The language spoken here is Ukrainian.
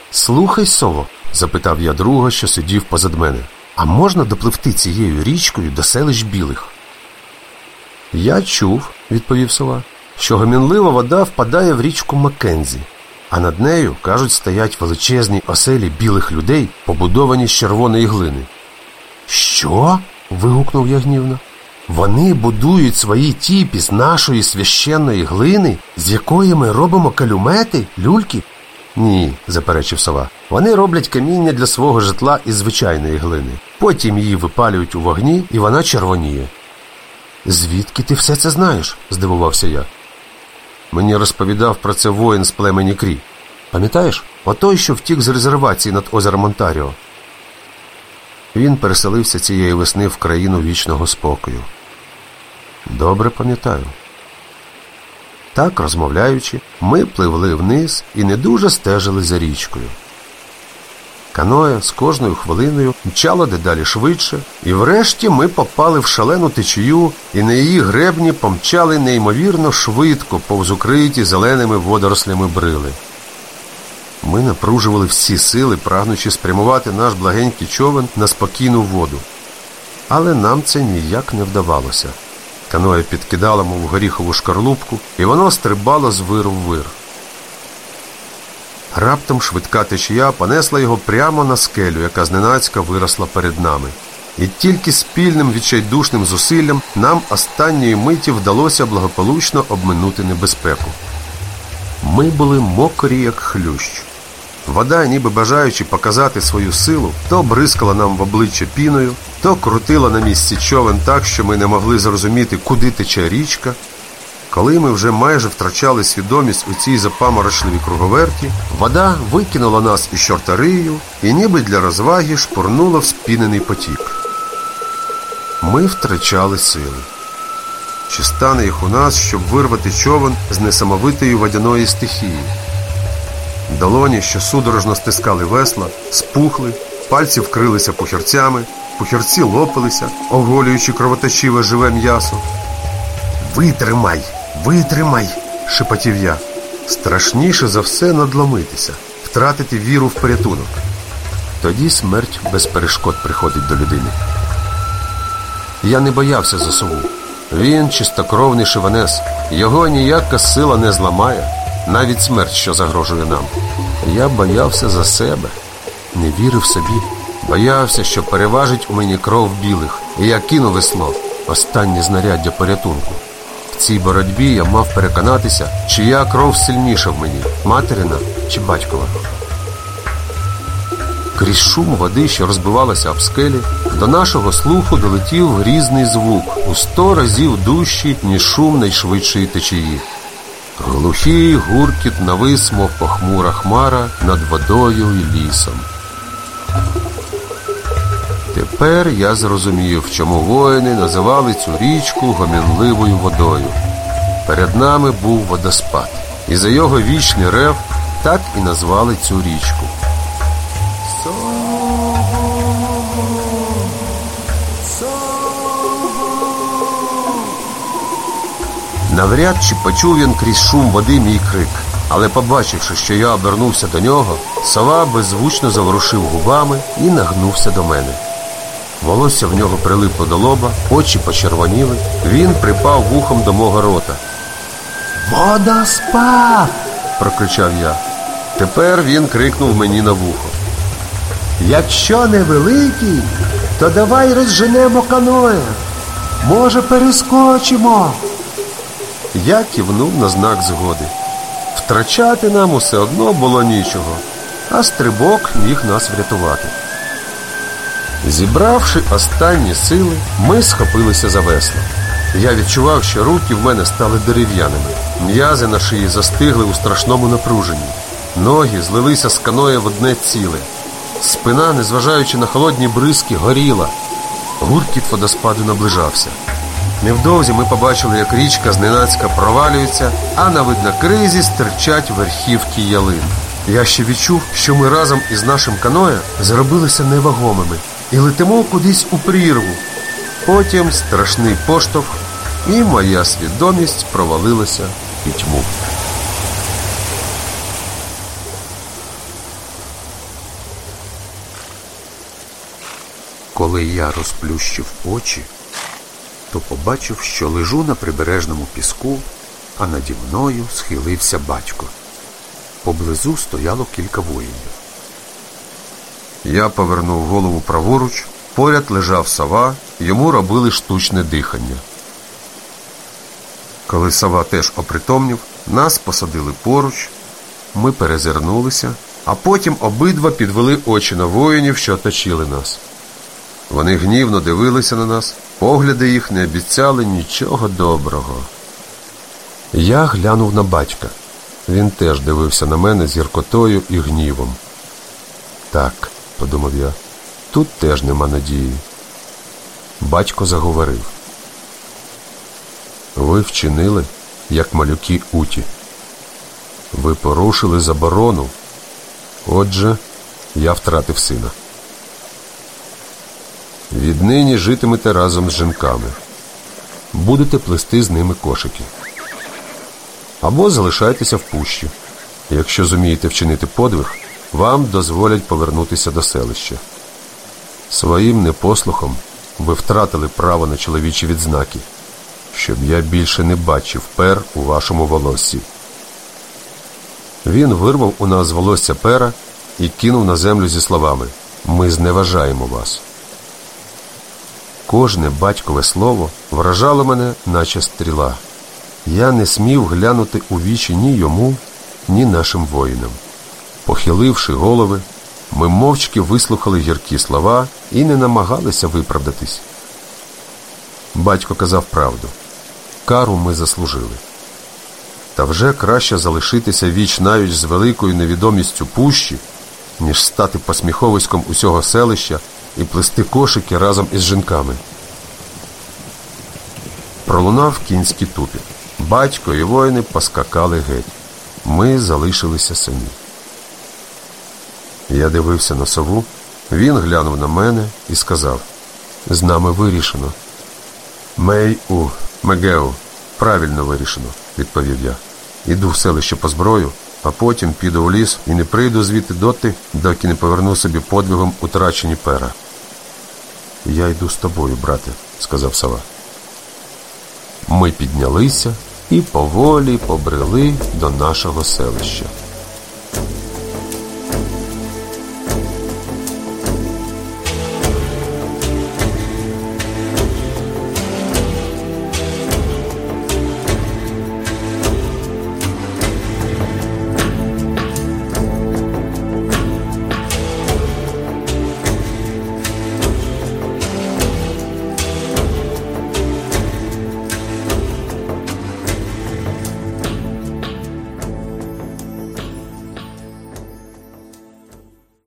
«Слухай, сово», – запитав я друга, що сидів позад мене, «а можна допливти цією річкою до селищ Білих?» «Я чув», – відповів сова, «що гомінлива вода впадає в річку Маккензі, а над нею, кажуть, стоять величезні оселі білих людей, побудовані з червоної глини». «Що?» – вигукнув я гнівно. «Вони будують свої тіпі з нашої священної глини, з якої ми робимо калюмети, люльки?» «Ні», – заперечив сова, «вони роблять каміння для свого житла із звичайної глини. Потім її випалюють у вогні, і вона червоніє». «Звідки ти все це знаєш?» – здивувався я. «Мені розповідав про це воїн з племені Крі. Пам'ятаєш? Отой, що втік з резервації над озером Онтаріо. Він переселився цієї весни в країну вічного спокою». «Добре пам'ятаю». Так, розмовляючи, ми пливли вниз і не дуже стежили за річкою. Каноє з кожною хвилиною мчало дедалі швидше, і врешті ми попали в шалену течію і на її гребні помчали неймовірно швидко повз укриті зеленими водорослями брили. Ми напружували всі сили, прагнучи спрямувати наш благенький човен на спокійну воду. Але нам це ніяк не вдавалося. Каноє підкидало, мов горіхову шкарлупку, і воно стрибало з виру в вир. Раптом швидка течія понесла його прямо на скелю, яка зненацька виросла перед нами. І тільки спільним відчайдушним зусиллям нам останньої миті вдалося благополучно обминути небезпеку. Ми були мокрі, як хлющ. Вода, ніби бажаючи показати свою силу, то бризкала нам в обличчя піною, то крутила на місці човен так, що ми не могли зрозуміти, куди тече річка. Коли ми вже майже втрачали свідомість у цій запаморочливій круговерті, вода викинула нас із чортарию і ніби для розваги шпурнула в спінений потік. Ми втрачали сили. Чи стане їх у нас, щоб вирвати човен з несамовитої водяної стихії? Долоні, що судорожно стискали весла, спухли, пальці вкрилися пухирцями, пухирці лопалися, оголюючи кровоточиве живе м'ясо. «Витримай! Витримай!» – шепотів я. Страшніше за все надломитися, втратити віру в порятунок. Тоді смерть без перешкод приходить до людини. Я не боявся за сову. Він чистокровний шиванес. Його ніяка сила не зламає, навіть смерть, що загрожує нам. Я боявся за себе, не вірив собі. Боявся, що переважить у мені кров білих, і я кину весло, останнє знаряддя порятунку. В цій боротьбі я мав переконатися, чия кров сильніша в мені, материна чи батькова. Крізь шум води, що розбивалася об скелі, до нашого слуху долетів грізний звук, у 100 разів дужчий, ніж шум найшвидшої течії. Глухий гуркіт навис, мов похмура хмара над водою і лісом. Тепер я зрозумів, чому воїни називали цю річку гомінливою водою. Перед нами був водоспад, і за його вічний рев так і назвали цю річку. Навряд чи почув він крізь шум води мій крик, але побачивши, що я обернувся до нього, сова беззвучно заворушив губами і нагнувся до мене. Волосся в нього прилипло до лоба, очі почервоніли, він припав вухом до мого рота. «Водоспад!» – прокричав я. Тепер він крикнув мені на вухо. «Якщо невеликий, то давай розженемо каное. Може, перескочимо?» Я кивнув на знак згоди. Втрачати нам усе одно було нічого, а стрибок міг нас врятувати. Зібравши останні сили, ми схопилися за весла. Я відчував, що руки в мене стали дерев'яними. М'язи на шиї застигли у страшному напруженні. Ноги злилися з каное в одне ціле. Спина, незважаючи на холодні бризки, горіла. Гуркіт водоспаду наближався. Невдовзі ми побачили, як річка зненацька провалюється, а на виднокризі стирчать верхівки ялин. Я ще відчув, що ми разом із нашим каное зробилися невагомими і летимо кудись у прірву. Потім страшний поштовх, і моя свідомість провалилася в пітьму. Коли я розплющив очі, то побачив, що лежу на прибережному піску, а наді мною схилився батько. Поблизу стояло кілька воїнів. Я повернув голову праворуч, поряд лежав сова, йому робили штучне дихання. Коли сова теж опритомнів, нас посадили поруч, ми перезирнулися, а потім обидва підвели очі на воїнів, що оточили нас. Вони гнівно дивилися на нас, погляди їх не обіцяли нічого доброго. Я глянув на батька. Він теж дивився на мене з гіркотою і гнівом. Так, подумав я, тут теж нема надії. Батько заговорив. Ви вчинили, як малюки Уті. Ви порушили заборону. Отже, я втратив сина. Віднині житимете разом з жінками. Будете плести з ними кошики. Або залишайтеся в пущі. Якщо зумієте вчинити подвиг, вам дозволять повернутися до селища. Своїм непослухом ви втратили право на чоловічі відзнаки, щоб я більше не бачив пер у вашому волоссі. Він вирвав у нас з волосся пера і кинув на землю зі словами: «Ми зневажаємо вас». Кожне батькове слово вражало мене, наче стріла. Я не смів глянути у вічі ні йому, ні нашим воїнам. Похиливши голови, ми мовчки вислухали гіркі слова і не намагалися виправдатись. Батько казав правду. Кару ми заслужили. Та вже краще залишитися віч-навіч з великою невідомістю пущі, ніж стати посміховиськом усього селища і плести кошики разом із жінками. Пролунав кінський тупіт. Батько і воїни поскакали геть. Ми залишилися самі. Я дивився на сову, він глянув на мене і сказав: «З нами вирішено». Мегеу, правильно вирішено, відповів я. Іду в селище по зброю, а потім піду в ліс і не прийду звідти доти, доки не поверну собі подвигом утрачені пера. Я йду з тобою, брате, сказав сова. Ми піднялися і поволі побрели до нашого селища.